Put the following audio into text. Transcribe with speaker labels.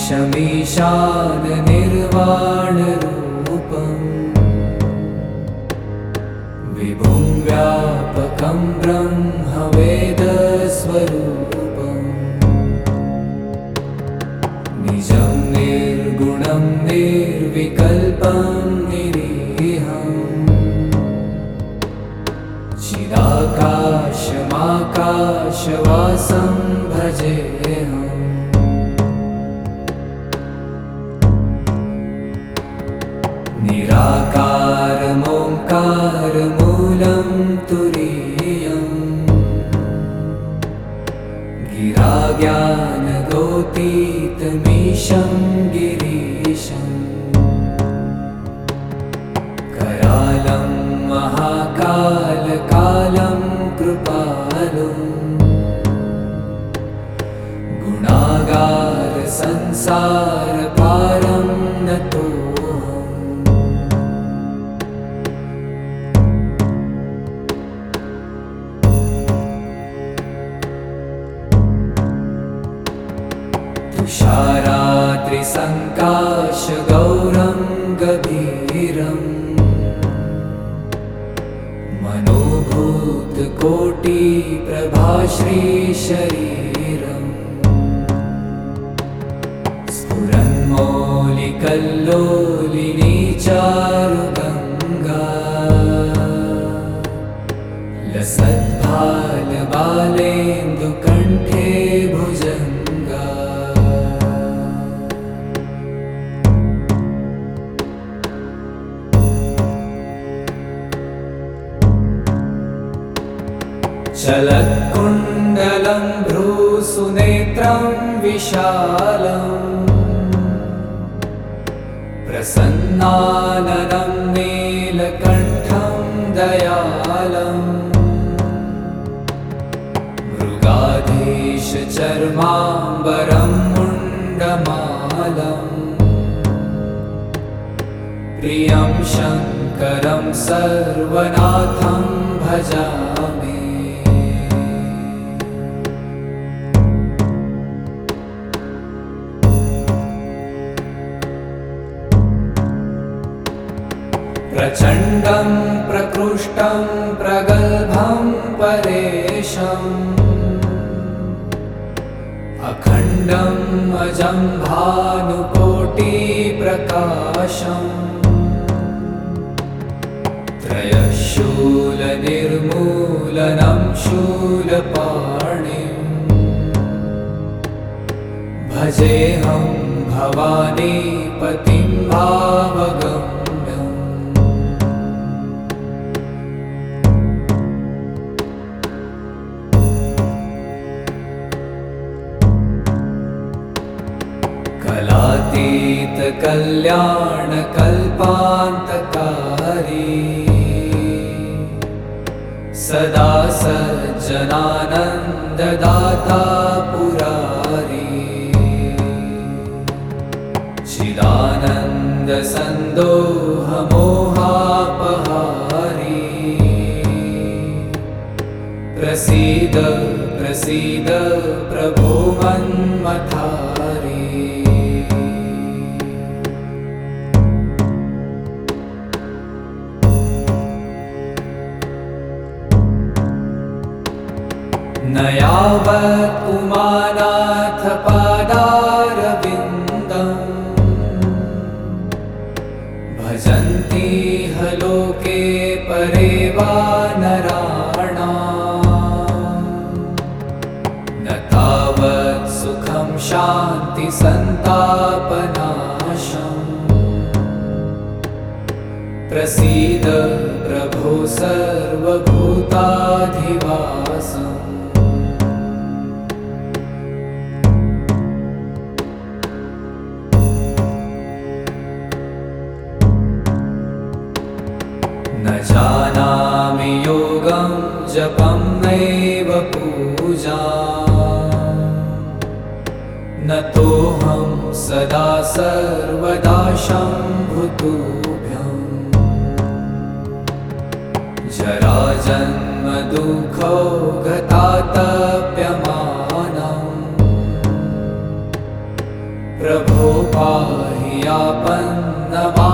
Speaker 1: ईशमीशान निर्वाणरूपम् विभुं व्यापकं ब्रह्मवेदस्वरूपम् निजं निर्गुणं निर्विकल्पं निरीहम् चिदाकाशमाकाशवासं भजेऽहम् निराकारमोङ्कारमूलं तुरीयम् गिराज्ञानगोतीतमीशं गिरीशम् करालं महाकालकालं कृपालुम् गुणागारसंसारपारं नतोऽहम् तुषाराद्रिसङ्काशगौरं गभीरम् मनोभूतकोटिप्रभाश्रीशरीरम् स्फुरन्मौलिकल्लोलिनी चारुगङ्गा लसद्भालबालेन्दुकण्ठे भुजङ्गा चलत्कुण्डलं भ्रूसुनेत्रं विशालम् प्रसन्नाननं नीलकण्ठं दयालम् मृगाधीशचर्माम्बरं मुण्डमालम् प्रियं शङ्करं सर्वनाथं भजामि प्रचण्डं प्रकृष्टं प्रगल्भं परेशम् अखण्डम् अजं भानुकोटिप्रकाशम् त्रयशूलनिर्मूलनं शूलपाणिम् भजेऽहं भवानीपतिं भावगम् कलातीतकल्याणकल्पान्तकारी सदा सज्जनानन्ददाता पुरारी चिदानन्दसन्दोहमोहापहारी प्रसीद प्रसीद प्रभो मन्मथारी न यावत् उमानाथ पादारविन्दम् भजन्ति ह लोके परे वा नराणाम् न तावत् सुखं शान्तिसन्तापनाशम् प्रसीद प्रभो सर्वभूताधिवासम् न जानामि योगं जपं नैव पूजाम् न तोऽहं सदा सर्वदा शम्भुतुभ्यम् जराजन्म दुःखो गतातप्यमानम् प्रभो व्यापन्नमामृतम्